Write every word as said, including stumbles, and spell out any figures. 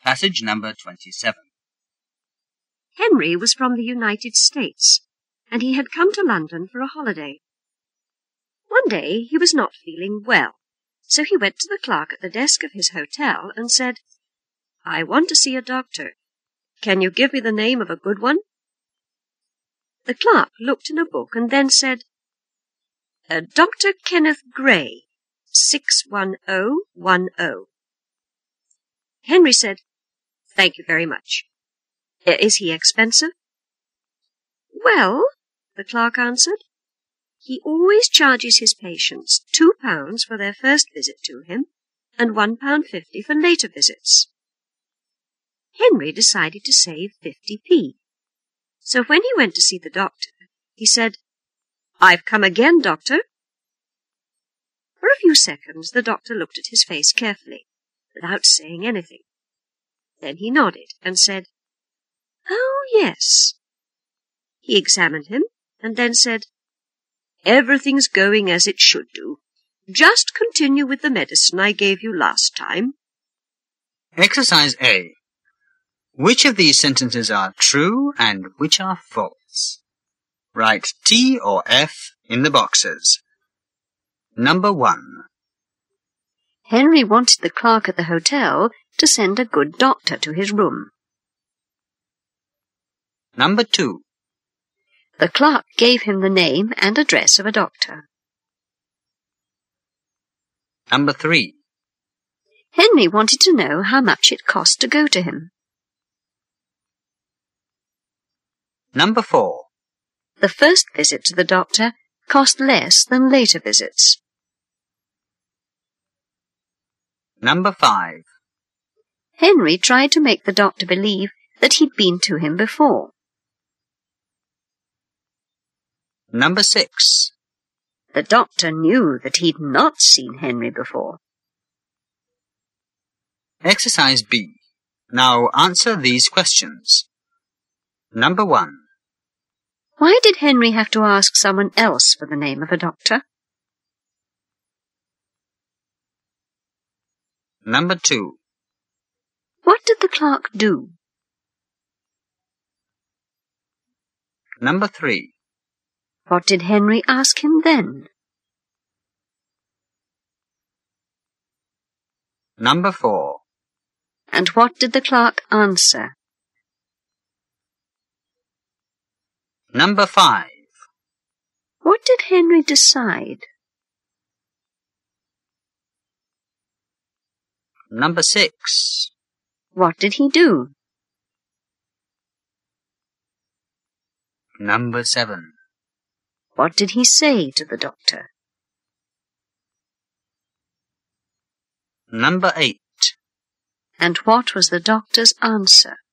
Passage number twenty-seven. Henry was from the United States, and he had come to London for a holiday. One day he was not feeling well, so he went to the clerk at the desk of his hotel and said, "I want to see a doctor. Can you give me the name of a good one?" The clerk looked in a book and then said, uh, Doctor Kenneth Gray, six one zero one zero. Henry said, "Thank you very much. Is he expensive?" "Well," the clerk answered, "he always charges his patients two pounds for their first visit to him and one pound fifty for later visits." Henry decided to save fifty p. So when he went to see the doctor, he said, "I've come again, doctor." For a few seconds the doctor looked at his face carefully, without saying anything. Then he nodded and said, "Oh, yes." He examined him and then said, "Everything's going as it should do. Just continue with the medicine I gave you last time." Exercise A. Which of these sentences are true and which are false? Write T or F in the boxes. Number one. Henry wanted the clerk at the hotel to send a good doctor to his room. Number two. The clerk gave him the name and address of a doctor. Number three. Henry wanted to know how much it cost to go to him. Number four. The first visit to the doctor cost less than later visits. Number five. Henry tried to make the doctor believe that he'd been to him before. Number six. The doctor knew that he'd not seen Henry before. Exercise B. Now answer these questions. Number one. Why did Henry have to ask someone else for the name of a doctor? Number two. What did the clerk do? Number three. What did Henry ask him then? Number four. And what did the clerk answer? Number five. What did Henry decide? Number six. What did he do? Number seven. What did he say to the doctor? Number eight. And what was the doctor's answer?